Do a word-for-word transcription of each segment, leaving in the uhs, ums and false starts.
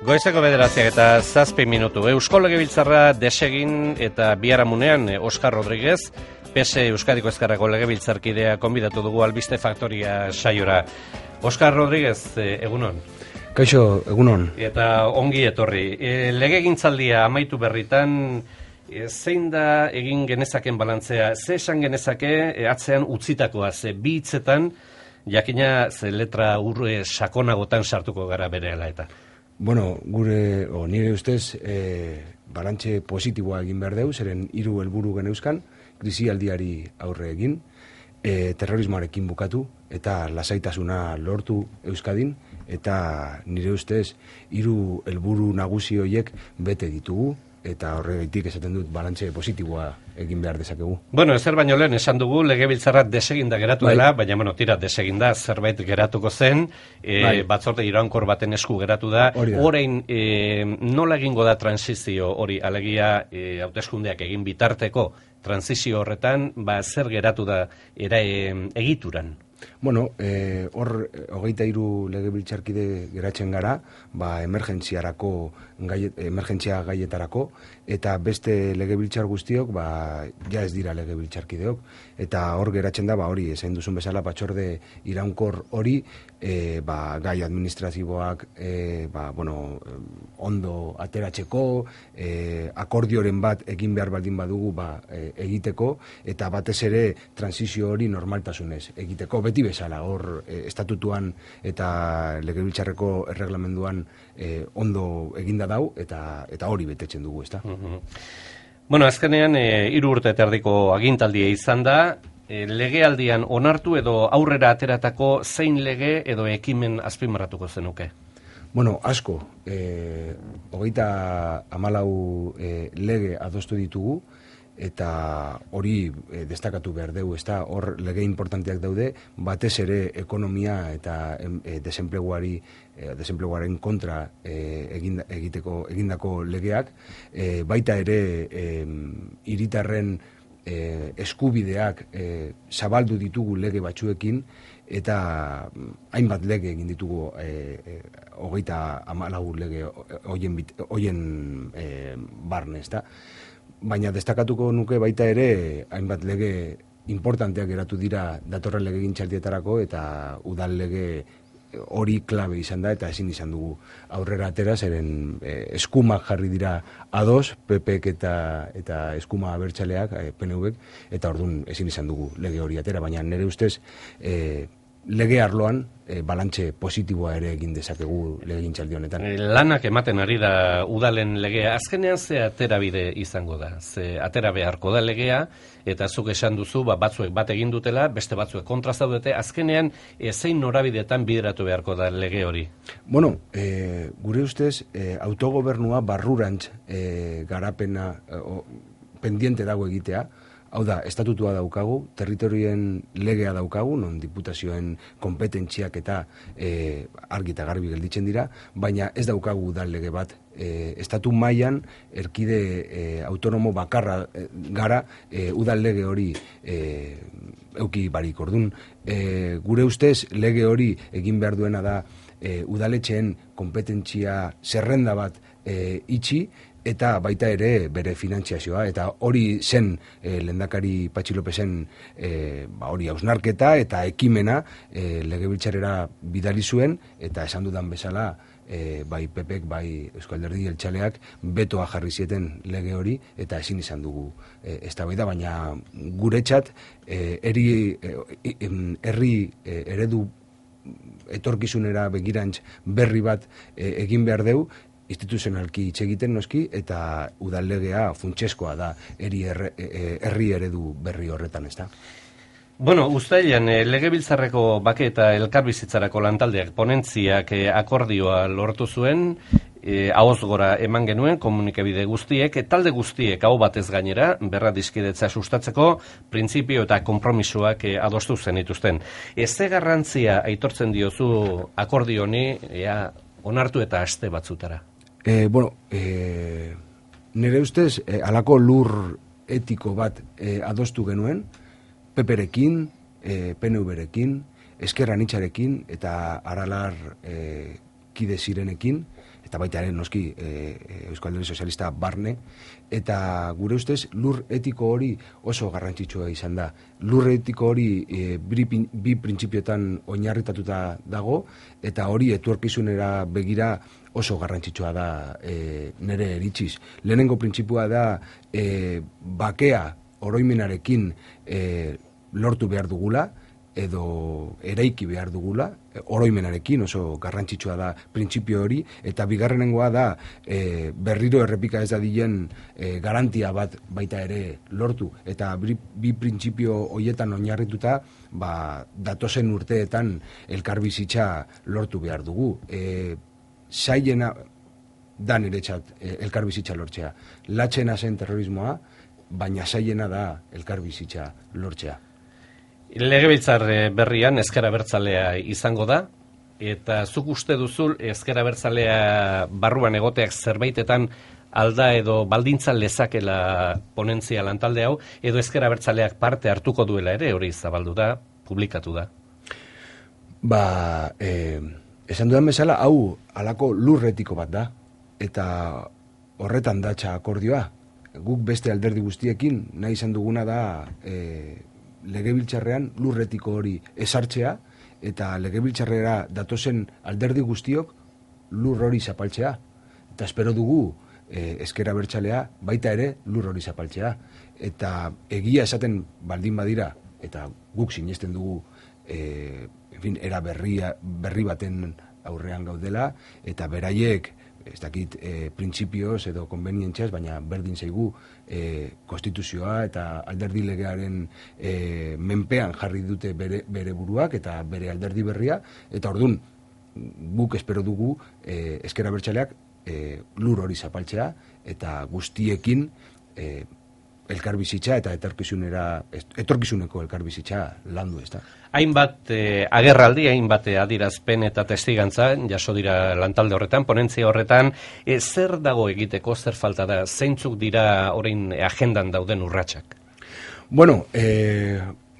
Goizeko bederatziak eta zazpi minutu. Eusko Legebiltzarra desegin eta biharamunean Oskar Rodriguez, P S Euskadiko Ezkerrako Legebiltzarkidea konbidatu dugu Albiste Faktoria saiora. Oskar Rodriguez, egunon. Kaixo, egunon. Eta ongi etorri. E, legegintzaldia amaitu berritan, e, zein da egin genezaken balantzea? Ze esan genezake e, atzean utzitakoa, ze bi hitzetan, jakina ze letra urre sakonagotan sartuko gara berehala eta. Bueno, gure, o, nire ustez, e, balantxe positiboa egin behar deu, zeren hiru helburu geneuzkan, krisialdiari aurre egin, e, terrorismoarekin bukatu, eta lasaitasuna lortu Euskadin, eta nire ustez, hiru helburu nagusi horiek bete ditugu, eta horregatik esaten dut balantxe positiboa egin behar dezakegu. Bueno, ezer baino lehen esan dugu Legebiltzarra deseginda geratu dela, bai. Baina, bueno, tira deseginda zerbait geratuko zen, e, bai. Batzorde iraunkor baten esku geratu da. Orain, e, nola egingo da transizio hori, alegia e, hauteskundeak egin bitarteko transizio horretan, ba, zer geratu da era e, egituran? Bueno, eh, hor, hogeita hiru legebiltzarkide geratzen gara, ba, emergentziarako, gai, emergentzia gaietarako, eta beste legebiltzar guztiok, ba, ja ez dira legebiltzarkideok, eta hor geratzen da, ba, hori, esain duzun bezala, batzorde iraunkor hori, e, ba, gai administratiboak, e, ba, bueno, ondo ateratzeko, e, akordioren bat egin behar baldin badugu, ba, e, egiteko, eta batez ere transizio hori normaltasunez egiteko, beti bezala, hor e, estatutuan eta legebiltzarreko erreglamenduan e, ondo eginda dau, eta eta hori betetzen dugu, ezta? Uh-huh. Bueno, azkenean, e, hiru urte terdiko agintaldia izan da, e, legealdian onartu edo aurrera ateratako zein lege edo ekimen azpimarratuko zenuke? Bueno, asko, e, hogeita hamalau e, lege adostu ditugu, eta hori e, destakatu behar dugu, ezta, hor lege importanteak daude, batez ere ekonomia eta e, desenpleguari, e, desenpleguaren kontra e, egin, egiteko egindako legeak, e, baita ere e, hiritarren e, eskubideak e, zabaldu ditugu lege batzuekin, eta hainbat lege egin ditugu e, e, hogeita hamalau lege hoien e, barne, ezta. Baina destakatuko nuke baita ere hainbat lege importanteak geratu dira datorren legegintzaldietarako, eta udal lege hori klabe izan da, eta ezin izan dugu aurrera atera, zeren eh, eskumak jarri dira ados, P Pek eta, eta eskuma abertzaleak, eh, P N Vek, eta orduan ezin izan dugu lege hori atera, baina nire ustez eh, lege arloan e, balantxe positiboa ere egin dezakegu legegintzaldi honetan. Lanak ematen ari da udalen legea. Azkenean ze aterabide izango da? Ze atera beharko da legea, eta zuk esan duzu, ba, batzuek bat egin dutela, beste batzuek kontra zaudete. Azkenean, e, zein norabidetan bideratu beharko da lege hori? Bueno, e, gure ustez, e, autogobernua barrurantz e, garapena e, o, pendiente dago egitea. Hau da, estatutua daukagu, territorioen legea daukagu, non diputazioen kompetentziak eta e, argi eta garbi gelditzen dira, baina ez daukagu udal lege bat. E, estatu mailan erkide e, autonomo bakarra e, gara e, udal lege hori e, euki barik. Ordun, e, gure ustez lege hori egin behar duena da e, udaletxeen kompetentzia zerrenda bat e, itxi, eta baita ere bere finantziazioa, eta hori zen e, lehendakari Patxi Lopesen e, ba, hori hausnarketa eta ekimena e, legebiltzarrera bidali zuen, eta esan dudan bezala e, bai P Pek, bai Euskal Alderdi Jeltzaleak betoa jarri zieten lege hori, eta ezin izan dugu e, eztabaida, baina guretzat e, herri e, herri e, eredu etorkizunera begirantz berri bat e, egin behar deu, instituzionalki hitz egiten noski, eta udallegea funtsezkoa da herri herri eredu berri horretan, ezta. Bueno, uztailean eh, Legebiltzarreko bake eta elkarbizitzarako lantaldeak ponentziak eh, akordioa lortu zuen, eh, ahoz gora eman genuen komunikabide guztiek, eh, talde guztiek aho batez gainera, berra dizkidetza sustatzeko, printzipio eta konpromisoak eh, adostu zenituzten. Ez ze garrantzia aitortzen diozu akordio honi, ea, onartu eta aste batzutara? Eh, bueno, eh, nire ustez, eh, alako lur etiko bat eh, adostu genuen, Peperekin, eh, P N Verekin, Ezker Anitzarekin eta Aralar eh, kide zirenekin, eta baita ere noski e, Euskal Alderdi Sozialista barne, eta gure ustez lur etiko hori oso garrantzitsua izan da. Lur etiko hori e, bi, bi printzipiotan oinarritatuta dago, eta hori etorkizunera begira oso garrantzitsua da e, nire iritziz. Lehenengo printzipua da e, bakea oroimenarekin e, lortu behar dugula, edo eraiki behar dugula, oroimenarekin oso garrantzitsua da printzipio hori, eta bigarrenengoa da e, berriro errepika ez dadilen e, garantia bat baita ere lortu, eta bi, bi printzipio horietan oinarrituta ba, datozen urteetan elkarbizitza lortu behar dugu. E, Zailena da niretzat e, elkarbizitza lortzea. Latxena zen terrorismoa, baina zailena da elkarbizitza lortzea. Legebiltzar berrian ezker abertzalea izango da, eta zuk uste duzu ezker abertzalea barruan egoteak zerbaitetan alda edo baldintza lezakela ponentzia lantalde hau, edo ezker abertzaleak parte hartuko duela ere, hori zabaldu da, publikatu da? Ba, eh, esan dudan bezala, hau halako lurretiko bat da, eta horretan datza akordioa. Guk beste alderdi guztiekin nahi izan duguna da eh, legebiltzarrean lurretiko hori esartzea, eta legebiltzarrera datozen alderdi guztiok lur hori zapaltzea. Eta espero dugu e, ezker abertzalea baita ere lur hori zapaltzea. Eta egia esaten baldin badira, eta guk sinesten dugu e, en fin, era berria, berri baten aurrean gaudela, eta beraiek ez dakit e, printzipioz edo konbenientziaz, baina berdin zaigu e, konstituzioa eta alderdi legearen e, menpean jarri dute bere, bere buruak eta bere alderdi berria, eta ordun guk espero dugu e, ezker abertzaleak e, lur hori zapaltzea, eta guztiekin e, elkarbizitza eta etorkizunera, etorkizuneko elkarbizitza landu, ez da. Hainbat eh, agerraldi, hainbat adierazpen eta testigantza jaso dira lantalde horretan, ponentzia horretan, eh, zer dago egiteko, zer falta da, zeintzuk dira orain agendan dauden urratsak? Bueno, eh,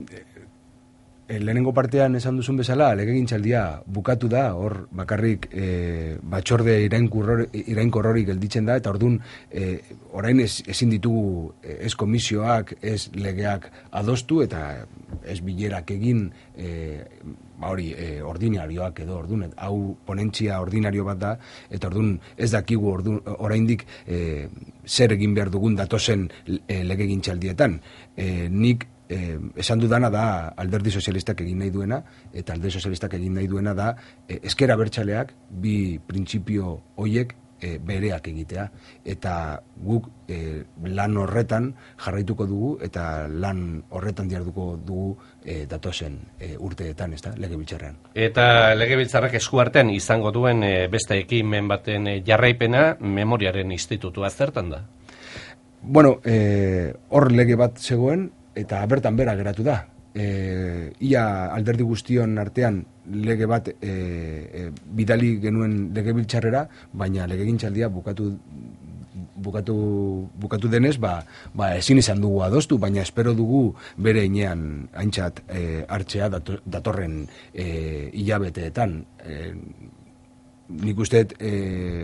lehenengo partean esan duzun bezala, legegintzaldia bukatu da, hor bakarrik e, batxorde irainkor hori gelditzen da, eta ordun e, orain ez, ezin ditugu ez komisioak, ez legeak adostu, eta ez bilerak egin e, ba hori, e, ordinarioak edo, ordun, hau ponentzia ordinario bat da, eta ordun ez dakigu ordun, oraindik e, zer egin behar dugun datozen e, legegintzaldietan. E, nik Eh, esan dudana da alderdi sozialistak egin nahi duena, eta alderdi sozialistak egin nahi duena da eh, ezker abertzaleak bi printzipio hoiek eh, bereak egitea, eta guk eh, lan horretan jarraituko dugu, eta lan horretan diarduko dugu eh, datozen eh, urteetan, ez da, legebiltzarrean. Eta legebiltzarrak eskuartean izango duen eh, beste ekimen baten eh, jarraipena, Memoriaren Institutua zertan da? Bueno, eh, hor lege bat zegoen, eta bertan bera geratu da. E, ia alderdi guztion artean lege bat e, e, bidali genuen legebiltzarrera, baina legegintzaldia bukatu bukatu bukatu denez, ba, ba ezin izan dugu adostu, baina espero dugu bere inean aintzat e, hartzea datorren e, hilabeteetan. E, nik usteet e,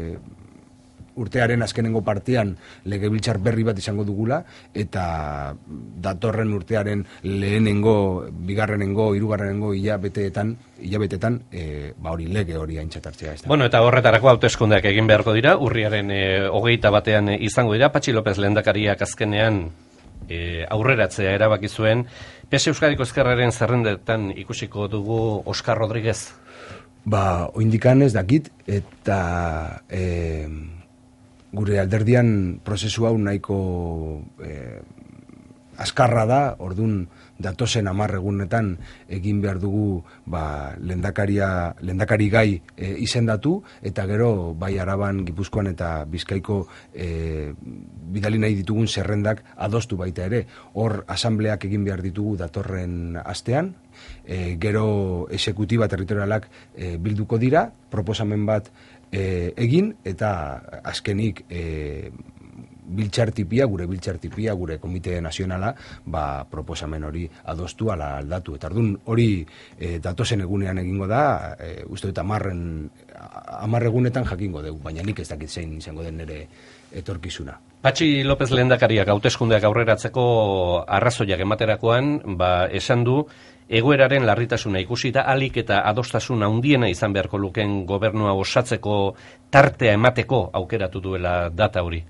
urtearen azkenengo partean legebiltzar berri bat izango dugula, eta datorren urtearen lehenengo, bigarrenengo, hirugarrenengo hilabeteetan, hilabetetan, e, ba hori lege hori aintzat hartzea. Ez da. Bueno, eta horretarako hauteskundeak egin beharko dira, urriaren e, hogeita batean izango dira, Patxi López lehendakariak azkenean e, aurreratzea erabaki zuen. P S Euskadiko Ezkerraren zerrendetan ikusiko dugu Oskar Rodriguez? Ba, oindikan ez dakit, eta E, gure alderdian prozesu hau nahiko eh, azkarra da, ordun datozen hamar egunetan egin behar dugu ba, lehendakaria, lehendakari gai e, izendatu, eta gero bai Araban, Gipuzkoan eta Bizkaiko e, bidali nahi ditugun zerrendak adostu baita ere. Hor asambleak egin behar ditugu datorren astean, e, gero exekutiba territorialak e, bilduko dira, proposamen bat e, egin, eta azkenik e, biltzartipia, gure biltzartipia, gure komite nazionala, ba, proposamen hori adostu ala aldatu. Eta ardun hori e, datozen egunean egingo da, e, uste dut amarren, amarregunetan jakingo dugu, baina nik ez dakit zein izango den nire etorkizuna. Patxi López lehendakariak hauteskundeak aurreratzeko arrazoiak ematerakoan, ba, esan du, egoeraren larritasuna ikusita alik eta adostasuna handiena izan beharko luken gobernua osatzeko tartea emateko aukeratu duela data hori.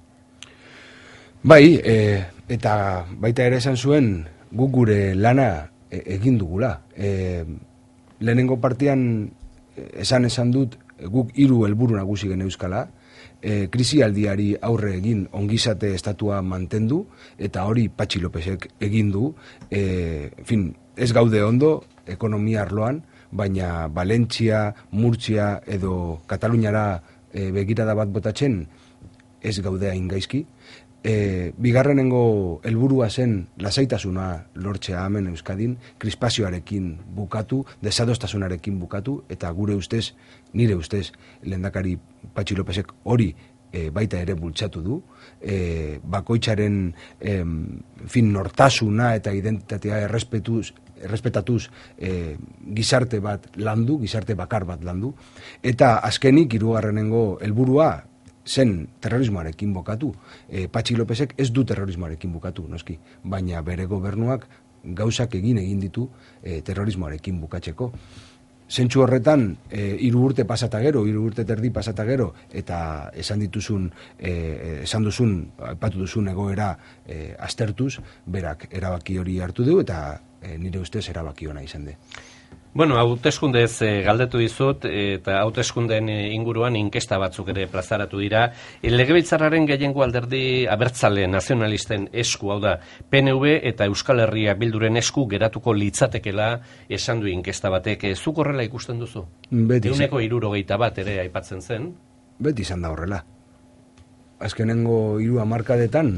Bai, e, eta baita ere esan zuen guk gure lana e, egin dugula. E, lehenengo partian esan esan dut guk hiru helburu nagusi geneuzkala, e, krisialdiari aurre egin ongizate estatua mantendu, eta hori Patxi Lópezek egin du, e, en fin, ez gaude ondo ekonomia arloan, baina Valentzia, Murtzia edo Kataluniara e, begirada bat botatzen ez gaude hain gaizki. E, bigarrenengo helburua zen lasaitasuna lortzea hemen Euskadin, krispazioarekin bukatu, desadostasunarekin bukatu, eta gure ustez, nire ustez, lehendakari Patxi Lópezek hori e, baita ere bultzatu du, e, bakoitzaren e, fin nortasuna eta identitatea errespetuz, errespetatuz e, gizarte bat landu, gizarte bakar bat landu, eta azkenik hirugarrenengo helburua zen terrorismoarekin bukatu. E, Patxi Lópezek ez du terrorismoarekin bukatu, noski, baina bere gobernuak gauzak egin egin ditu e, terrorismoarekin bukatzeko. Zentsu horretan, e, hiru urte pasata gero, hiru urte terdi pasata gero, eta esan dituzun, e, esan duzun, aipatu duzun egoera e, aztertuz, berak erabaki hori hartu du, eta e, nire ustez erabaki ona izan de. Bueno, hauteskundez e, galdetu dizut, eta hauteskundeen inguruan inkesta batzuk ere plazaratu dira. Legebiltzarraren gehiengo alderdi abertzale nazionalisten esku, hau da, P N V eta Euskal Herria Bilduren esku geratuko litzatekela esan du inkesta batek. Zuk horrela ikusten duzu? Beti Ehuneko hirurogeita bat ere aipatzen zen. Beti izan da horrela. Azkenengo hiru hamarkadetan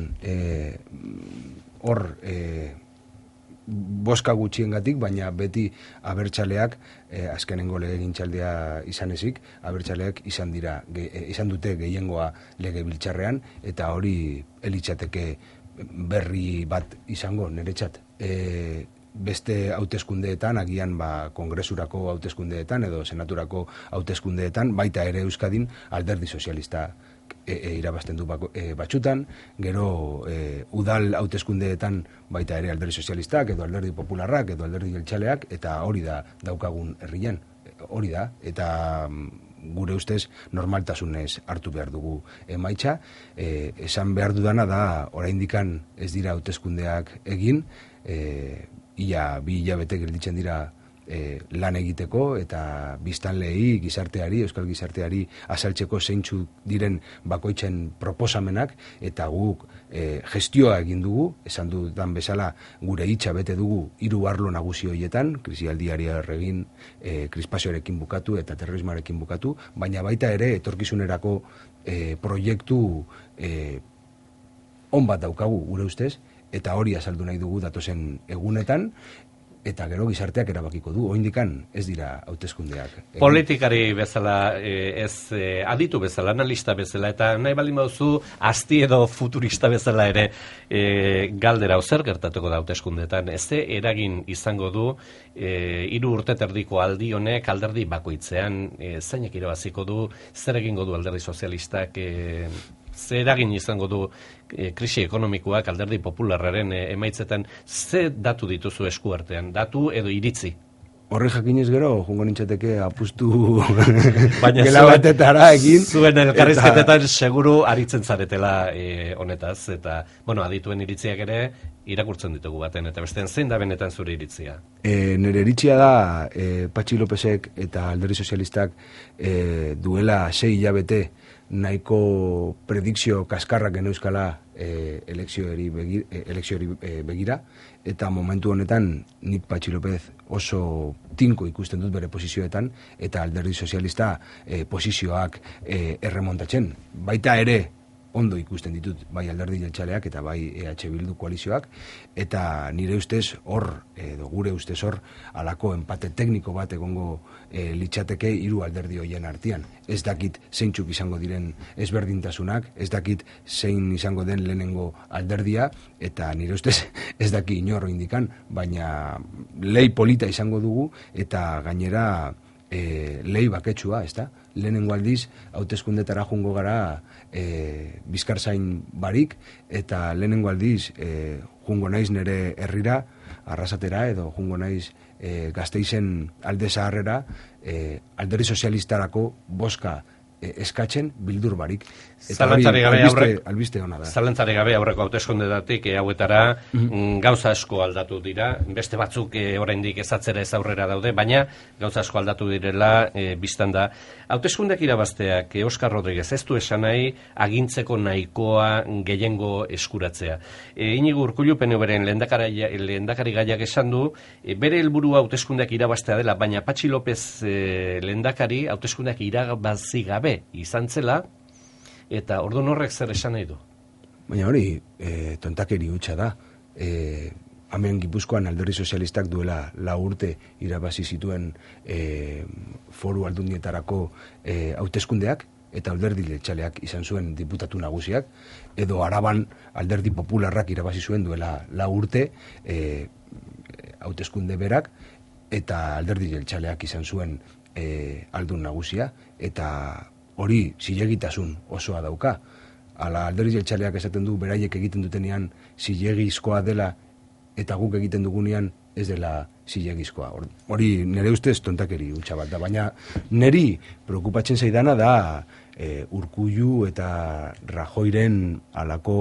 hor e, e, boska gutxiengatik, baina beti abertzaleak, eh, azkenengo legegintzaldia izan ezik, abertzaleak izan dira, ge, izan dute gehiengoa legebiltzarrean, eta hori elitzateke berri bat izango niretzat. E, beste hauteskundeetan, agian ba, kongresurako hauteskundeetan edo senaturako hauteskundeetan, baita ere Euskadin alderdi sozialista E, e, irabazten du bako, e, batxutan, gero e, udal hauteskundeetan baita ere alderdi sozialistak, edo alderdi popularrak, edo alderdi jeltzaleak, eta hori da daukagun herrian, hori da, eta gure ustez normaltasunez hartu behar dugu emaitza. E, esan behar dudana da, oraindikan ez dira hauteskundeak egin, e, ia bi hilabete gelditzen dira E, lan egiteko, eta biztanleei, gizarteari, euskal gizarteari azaltzeko zeintzu diren bakoitzen proposamenak, eta guk e, gestioa egin dugu, esan dudan bezala gure hitza bete dugu hiru arlo nagusi horietan, krisialdiari erregin, e, krispazioarekin bukatu eta terrorismoarekin bukatu, baina baita ere etorkizunerako e, proiektu e, on bat daukagu gure ustez, eta hori azaldu nahi dugu datozen egunetan, eta gero gizarteak erabakiko du, oraindikan ez dira hauteskundeak. Politikari bezala, ez aditu bezala, analista bezala, eta nahi baldin baduzu asti edo futurista bezala ere e, galdera zer gertatuko da hauteskundeetan, ez de eragin izango du e, hiru urte terdiko aldi honek alderdi bakoitzean, e, zeinek irabaziko du, zer egingo du alderdi sozialistak, e, zer eragin izango du e, krisi ekonomikoak alderdi popularraren e, emaitzetan, ze datu dituzu eskuartean, datu edo iritzi? Horre jakinez gero, jungo nintzateke apustu gela batetara egin. Zuen elkarrizketetan eta seguru aritzen zaretela e, honetaz, eta, bueno, adituen iritziak ere irakurtzen ditugu baten, eta bestean zein da benetan zure iritzia? E, nire iritzia da, e, Patxi Lópezek eta alderdi sozialistak e, duela sei hilabete nahiko predikzio kaskarrak geneuzkala e, elekzioari begira, e, elekzioari e, begira, eta momentu honetan nik Patxi López oso tinko ikusten dut bere posizioetan, eta alderdi sozialista e, posizioak e, erremontatzen. Baita ere ondo ikusten ditut bai alderdi jeltzaleak eta bai E H Bildu koalizioak, eta nire ustez hor, edo gure ustez hor, alako enpate tekniko bat egongo e, litzateke hiru alderdi hoien artean. Ez dakit zeintzuk izango diren ezberdintasunak, ez dakit zein izango den lehenengo alderdia, eta nire ustez ez daki inorro indikan, baina lei polita izango dugu, eta gainera e, lei baketsua, ez da? Lehenengo aldiz, hauteskundetara jungo gara e, bizkarzain barik, eta lehenengo aldiz e, jungo naiz nere herrira, Arrasatera, edo jungo naiz e, Gasteizen alde zaharrera, e, alderdi sozialistarako boska e, eskatzen bildur barik. Eta hori albiste, albiste hona da. Zalantzari gabe aurreko hauteskundeetatik e, hauetara mm-hmm. gauza asko aldatu dira, beste batzuk e, oraindik ezatzera ez aurrera daude, baina gauza asko aldatu direla e, biztan da. Hauteskundeak irabazteak e, Oskar Rodriguez ez du esan nahi agintzeko nahikoa gehiengo eskuratzea. E, Inigo Urkullu P N V-ren lehendakari gaiak esan du, e, bere helburua hauteskundeak irabaztea dela, baina Patxi López e, lehendakari hauteskundeak irabazi gabe izan zela, eta orduan horrek zer esan nahi du? Baina hori, e, tontakeri hutsa da. E, hemen Gipuzkoan alderdi sozialistak duela lau urte irabazi zituen e, foru aldundietarako e, hauteskundeak, eta alderdi jeltzaleak izan zuen diputatu nagusiak, edo Araban alderdi popularrak irabazi zuen duela lau urte e, hauteskunde berak, eta alderdi jeltzaleak izan zuen e, aldun nagusia, eta hori zilegitasun osoa dauka. Ala alderdi jeltzaleak esaten du beraiek egiten dutenean zilegizkoa dela eta guk egiten dugunean ez dela zilegizkoa. Hori nire ustez tontakeri hutsa bat da, baina niri preokupatzen zaidana da e, Urkullu eta Rajoyren alako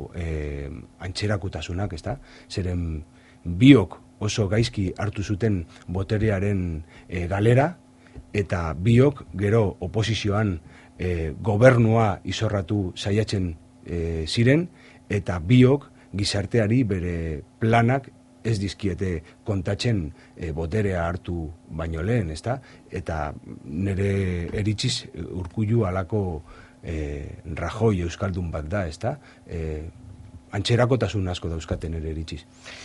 e, antxerakutasunak, ezta? Zeren biok oso gaizki hartu zuten boterearen e, galera, eta biok gero oposizioan e, gobernua izorratu saiatzen e, ziren, eta biok gizarteari bere planak ez dizkiete kontatzen e, boterea hartu baino lehen, ezta? Eta nire eritziz Urkullu alako e, Rajoy euskaldun bat da, ezta? E, antxerakotasun asko dauzkaten nire eritziz.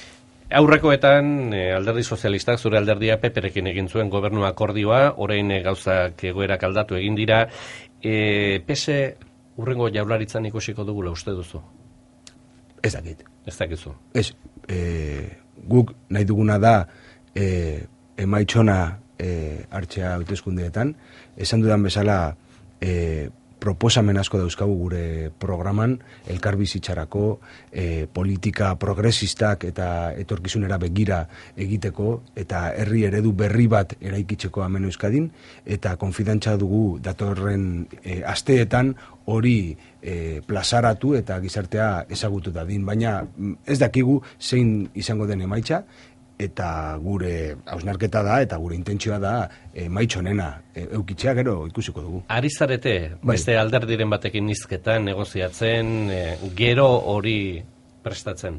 Aurrekoetan e, alderdi sozialistak zure alderdia P P-rekin egin zuen gobernu akordioa, orain e, gauzak egoerak aldatu egin dira. E, P S hurrengo jaurlaritzan ikusiko dugula uste duzu? Ez dakit. Ez dakizu. Ez, e, guk nahi duguna da e, emaitxona e, hartzea hauteskundeetan. Esan dudan bezala e, proposamen asko dauzkagu gure programan, elkarbizitzarako, e, politika progresistak eta etorkizunera begira egiteko, eta herri eredu berri bat eraikitzeko hemen Euskadin, eta konfidantza dugu datorren e, asteetan hori e, plazaratu eta gizartea ezagutu dadin, baina ez dakigu zein izango den emaitza, eta gure hausnarketa da, eta gure intentzioa da e, maitxonena e, eukitzea gero ikusiko dugu. Ari zarete, beste bai. Alderdiren batekin nizketan, negoziatzen, e, gero hori prestatzen?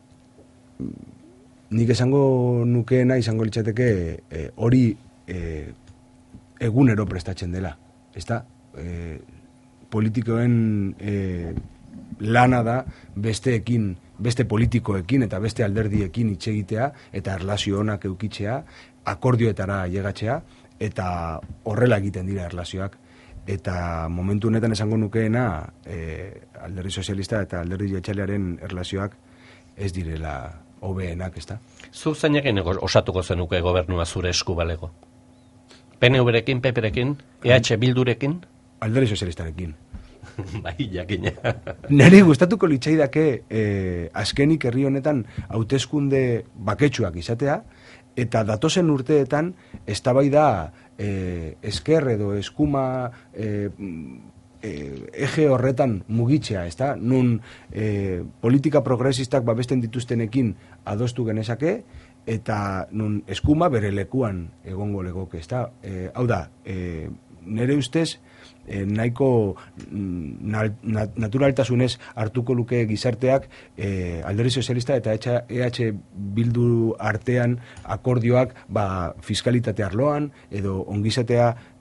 Nik esango nukeena izango litzateke e, hori e, egunero prestatzen dela. Ezta? E, politikoen e, lana da besteekin, beste politikoekin eta beste alderdiekin hitz egitea eta erlazio onak eukitzea, akordioetara llegatzea, eta horrela egiten dira erlazioak. Eta momentu honetan esango nukeena e, alderdi sozialista eta alderdi jeltzalearen erlazioak ez direla hobeenak, ezta? Zu zeinekin osatuko zenuke gobernua zure esku balego? P N V-rekin, P P-rekin, E H Bildurekin? Alderdi sozialistarekin. Bai, jakina. Neri gustatuko litzaidake eh, azkenik herri honetan hauteskunde baketsuak izatea, eta datozen urteetan eztabaida eh, esker edo eskuma eh, eh, eje horretan mugitzea, ezta? Nun eh, politika progresistak babesten dituztenekin adostu genezake, eta nun eskuma bere lekuan egongo legoke, ezta? Eh, hau da, eh, nere ustez, E, nahiko na, na, naturaltasunez hartuko luke gizarteak e, alderdi sozialista eta E H Bildu artean akordioak ba, fiskalitate arloan edo ongizatea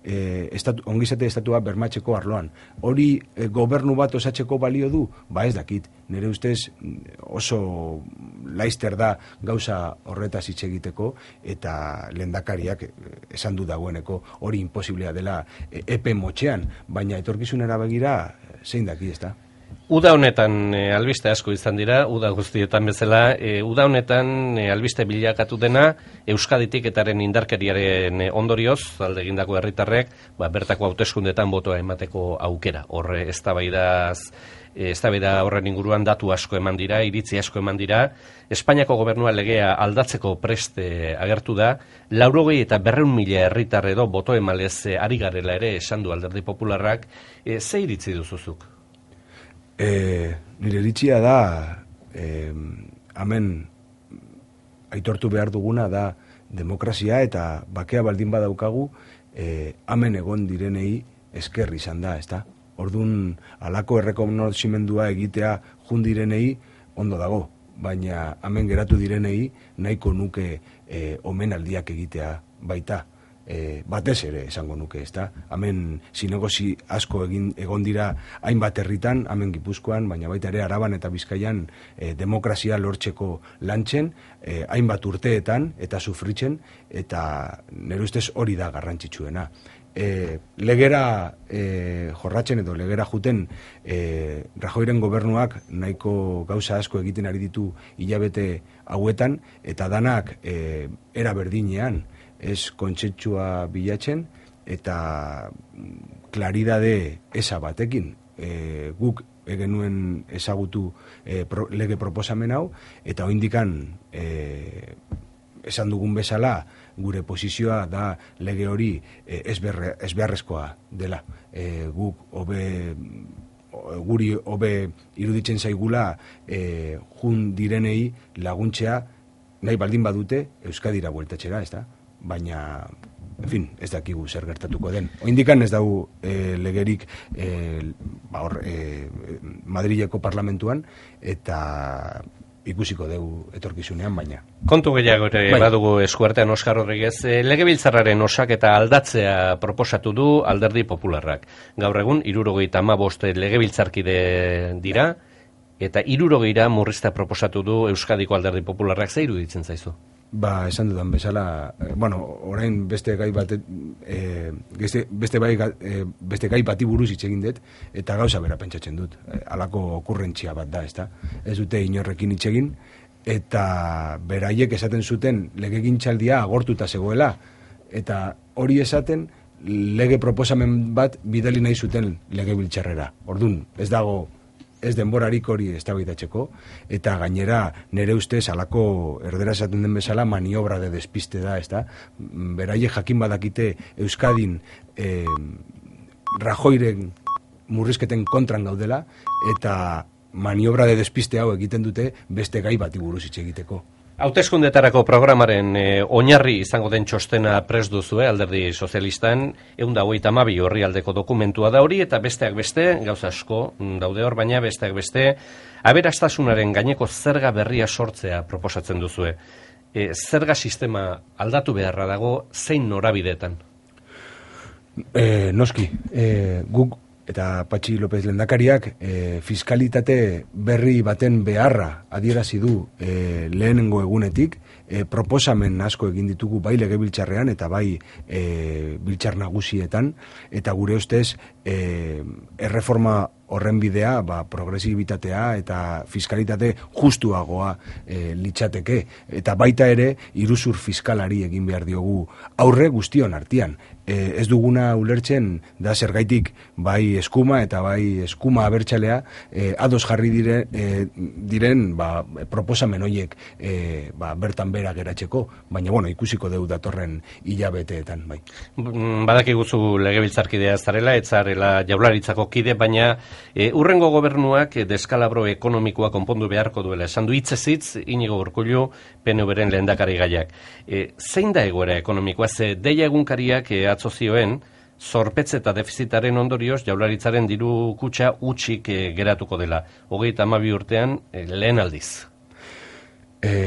e, estatu, ongizate estatua bermatzeko arloan. Hori e, gobernu bat osatzeko balio du? Ba ez dakit, nire ustez oso laizter da gauza horretaz hitz egiteko, eta lehendakariak esan du dagoeneko hori imposiblea dela e, epe motxean, baina etorkizunera begira zein daki, ez da? Uda honetan e, albiste asko izan dira, uda guztietan bezala, e, uda honetan e, albiste bilakatu dena Euskaditik etaren indarkeriaren e, ondorioz, alde egindako herritarrek, ba, bertako hauteskundetan botoa emateko aukera. Horre eztabaidaz, e, eztabaida horren inguruan datu asko eman dira, iritzi asko eman dira. Espainiako gobernua legea aldatzeko preste agertu da, laurogei eta berreun mila herritar edo boto emalez e, ari garela ere esan du Alderdi Popularrak, e, ze iritzi duzuzuk? E, nire iritzia da, e, hemen aitortu behar duguna da demokrazia eta bakea baldin badaukagu, e, hemen egon direnei esker izan da, ezta? Ordun halako errekonozimendua egitea jun direnei ondo dago, baina hemen geratu direnei nahiko nuke e, omenaldiak egitea baita. E, batez ere esango nuke, ezta? Hemen zinegozi asko egin egon dira hainbat herritan, hemen Gipuzkoan, baina baita ere Araban eta Bizkaian e, demokrazia lortzeko lantzen, e, hainbat urteetan eta sufritzen, eta nire ustez hori da garrantzitsuena. E, legera e, jorratzen edo legera juten e, Rajoyren gobernuak nahiko gauza asko egiten ari ditu hilabete hauetan, eta danak e, era berdinean, ez kontsetsua bilatzen eta klaridade esa batekin. E, guk egenuen ezagutu e, pro, lege proposamen hau, eta oindikan e, esan dugun bezala gure posizioa da lege hori e, ez beharrezkoa dela. E, guk hobe guri hobe iruditzen zaigula e, jun direnei laguntzea nahi baldin badute Euskadira bueltatxera, ez da? Baina, en fin, ez dakigu zer gertatuko den. Oindikan ez dago e, legerik e, ba, hor, e, Madrileko parlamentuan, eta ikusiko dugu etorkizunean, baina. Kontu gehiago ere badugu eskuartean Oskar Rodriguez, e, legebiltzarraren osaketa aldatzea proposatu du Alderdi Popularrak. Gaur egun, hirurogeita hamabost legebiltzarkide dira, eta hirurogeira murriztea proposatu du Euskadiko Alderdi Popularrak. Ze iruditzen zaizu? Ba, esan dudan bezala, eh, bueno, orain beste gai bat, eh, beste, beste, bai, eh, beste gai bati buruz hitz egin dut, eta gauza bera pentsatzen dut. Eh, alako okurrentzia bat da, ezta? Ez dute inorrekin hitz egin, eta beraiek esaten zuten legegintzaldia agortuta zegoela, eta hori esaten lege proposamen bat bidali nahi zuten legebiltzarrera. Ordun, ez dago ez denborarik hori eztabaidatzeko, eta gainera nire ustez alako erdera esaten den bezala maniobra de despiste da, ezta? Beraiek jakin badakite Euskadin eh, Rajoyren murrizketen kontran gaudela, eta maniobra de despiste hau egiten dute beste gai bati buruz hitz egiteko. Hauteskundetarako programaren e, oinarri izango den txostena prest duzue Alderdi Sozialistan, ehun eta hogeita hamabi orrialdeko dokumentua da hori, eta besteak beste, gauza asko daude hor, baina besteak beste, aberastasunaren gaineko zerga berria sortzea proposatzen duzue. E, zerga sistema aldatu beharra dago zein norabideetan? E, noski, e, guk eta Patxi López lehendakariak e, fiskalitate berri baten beharra adierazi du e, lehenengo egunetik, e, proposamen asko egin ditugu bai legebiltzarrean eta bai e, biltzar nagusietan, eta gure ustez e, erreforma horren bidea, ba, progresibitatea eta fiskalitate justuagoa e, litzateke, eta baita ere iruzur fiskalari egin behar diogu aurre guztion artean. E, ez duguna ulertzen da zergaitik bai eskuma eta bai eskuma abertxalea e, ados jarri dire, e, diren ba, proposamen horiek e, ba, bertan bera geratzeko, baina bueno, ikusiko deu datorren hilabeteetan. Bai. Badakiguzu legebiltzarkidea zarela, ez zarela Jaurlaritzako kide, baina e, urrengo gobernuak e, deskalabro ekonomikoa konpondu beharko duela. Esan du hitzez hitz Inigo Urkullu P N V-ren lehendakari gaiak. E, zein da egoera ekonomikoa? Ze deia egunkariak e, atzo zioen, zorpetze eta defizitaren ondorioz Jaurlaritzaren diru kutxa utxik e, geratuko dela. Hogeita hamabi urtean e, lehen aldiz.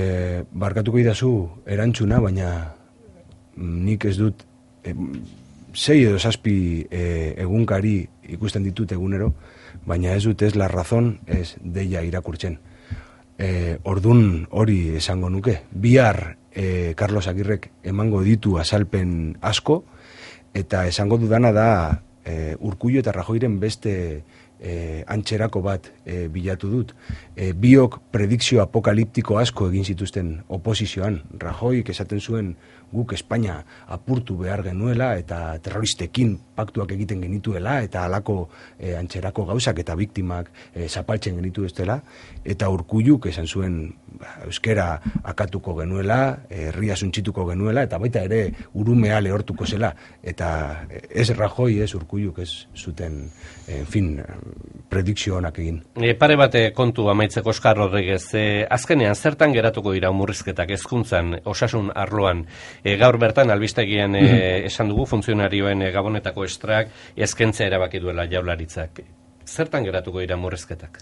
E, barkatuko idazu erantzuna, baina nik ez dut e, sei edo zazpi e, egunkari ikusten ditut egunero, baina ez dut ez la razón ez deia irakurtzen. E, ordun hori esango nuke. Bihar e, Carlos Agirrek emango ditu azalpen asko, eta esango dudana da e, Urkullu eta Rajoyren beste e, antxerako bat e, bilatu dut. E, biok predikzio apokaliptiko asko egin zituzten oposizioan. Rajoyk esaten zuen guk Espainia apurtu behar genuela eta terroristekin paktuak egiten genituela eta halako e, antxerako gauzak eta biktimak e, zapaltzen genitu estela, eta Urkulluk esan zuen ba, euskera akatuko genuela, herria suntsituko genuela, eta baita ere urumea lehortuko zela, eta ez Rajoy, ez Urkulluk ez zuten, en fin, predikzio onak egin. E, pare bate kontu amaitzeko, Oskar Rodriguez, e, azkenean zertan geratuko dira murrizketak hezkuntzan, osasun arloan? E, gaur bertan albistegian e, esan dugu funtzionarioen e, gabonetako estrak eskentzea erabaki duela Jaurlaritzak. Zertan geratuko dira murrizketak?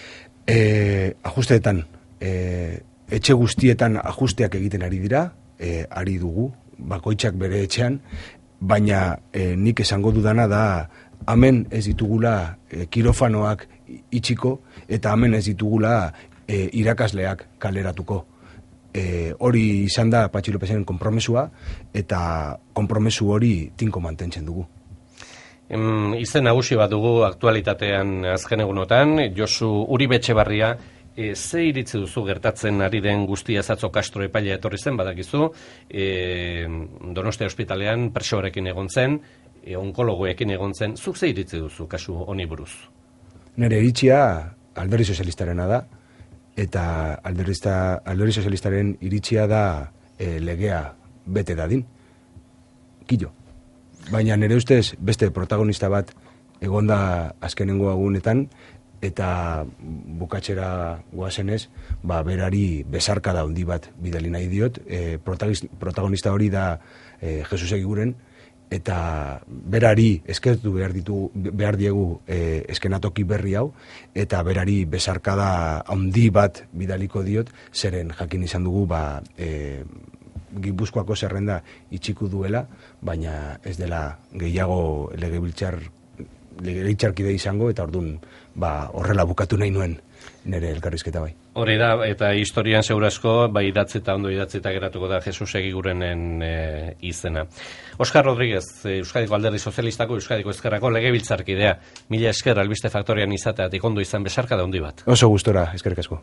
E, ajusteetan, e, etxe guztietan ajusteak egiten ari dira, e, ari dugu, bakoitzak bere etxean, baina e, nik esango dudana da, hemen ez ditugula e, kirofanoak itxiko, eta hemen ez ditugula e, irakasleak kaleratuko. E, hori izan da Patxi Lopesen konpromesua, eta konpromesu hori tinko mantentzen dugu. Em, izen nagusi bat dugu aktualitatean azken egunotan, Josu Uribe Etxebarria, e, ze iritzi duzu gertatzen ari den guztia Zatzo Castro epailea etorri zen, badakizu, e, Donostia ospitalean presoarekin egon zen, e, onkologoekin egon zen, zuk ze iritzi duzu kasu honi buruz? Nere iritzia Alderdi Sozialistarena da, eta Alderdi, alderdi Sozialistaren iritzia da e, legea bete dadin. Kilo. Baina nire ustez beste protagonista bat egonda azkenengo agunetan, eta bukatzera goazenez, ba, berari besarka da handi bat bidali nahi diot. E, protagonista hori da e, Jesus Egiguren, eta berari eskertu behar ditu behar diegu e, eskenatoki berri hau, eta berari besarkada handi bat bidaliko diot, zeren jakin izan dugu ba, e, Gipuzkoako zerrenda itxiku duela, baina ez dela gehiago legebiltzar legebiltzarkide izango, eta ordun ba, horrela bukatu nahi nuen nire elkarrizketa bai. Hori da, eta historian segurazko, bai idatzeta, ondo idatzeta geratuko da Jesus Egigurenen e, izena. Oskar Rodriguez, Euskadiko Alderdi Sozialistako, Euskadiko Ezkerrako legebiltzarkidea. Mila esker albiste faktorian izateatik ondo izan besarka da handi bat. Oso gustora, eskerrik asko.